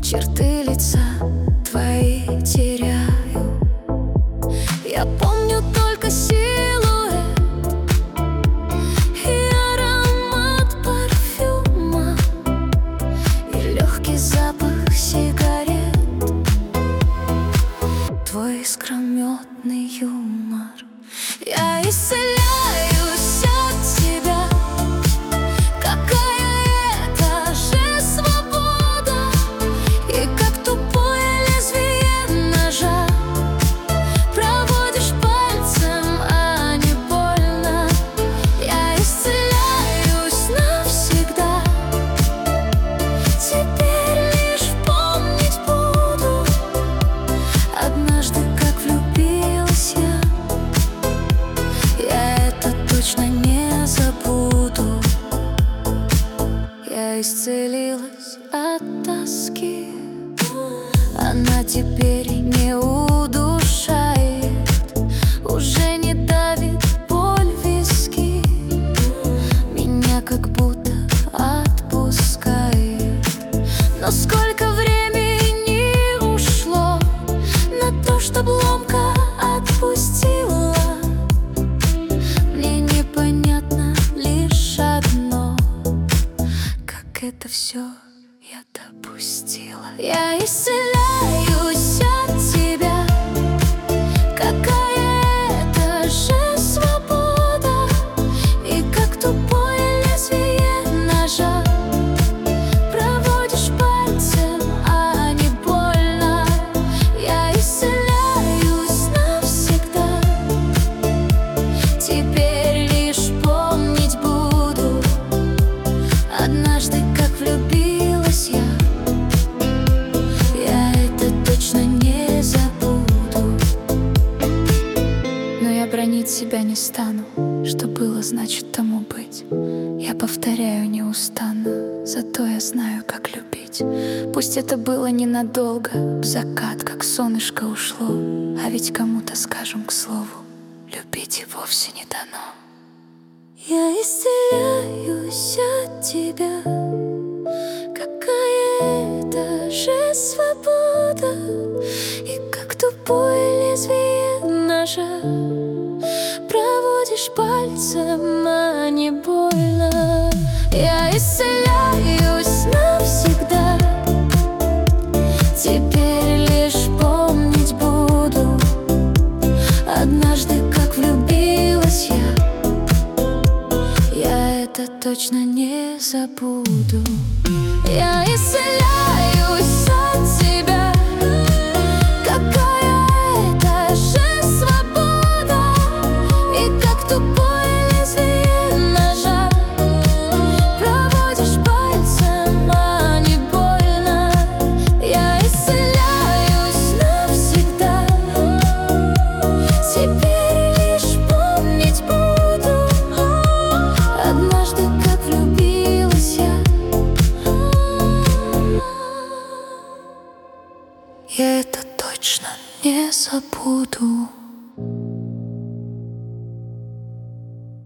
черты лица твои теряю. Я помню только силуэт и аромат парфюма, и легкий запах сигарет, твой искрометный юмор. Я исцеляюсь от тебя. Какая это же свобода, и как тупое лезвие ножа проводишь пальцем, а не больно. Я исцеляюсь навсегда. Теперь лишь помнить буду однажды, как влюбилась я. Я это точно не забуду. Я исцелилась от тоски, она теперь не удушает, уже не давит боль в виски, меня как будто отпускает. Но сколько времени ушло на то, чтоб ломка отпустила. Мне непонятно лишь одно: как это все я допустила. Я исцеляюсь от тебя. Какая это же свобода, и как тупое лезвие ножа проводишь пальцем, а не больно. Я исцеляюсь навсегда. Теперь лишь помнить буду однажды, как влюбилась я. Я это точно не забуду. Но я бранить себя не стану. Что было, значит тому быть. Я повторяю неустанно, зато я знаю, как любить. Пусть это было ненадолго, в закат, как солнышко ушло. А ведь кому-то скажем к слову, любить и вовсе не дано. Я исцеляюсь от тебя. Какая это же свобода, и как тупое лезвие ножа проводишь пальцем, а не больно. Я исцеляюсь навсегда. Теперь лишь помнить буду однажды, как влюбилась я. Я это точно не забуду. Я исцеляюсь от тебя. Какая это же свобода, и как тупое лезвие ножа проводишь пальцем, а не больно. Я исцеляюсь навсегда. Теперь лишь помнить буду однажды, как влюбилась я. Я это точно не забуду.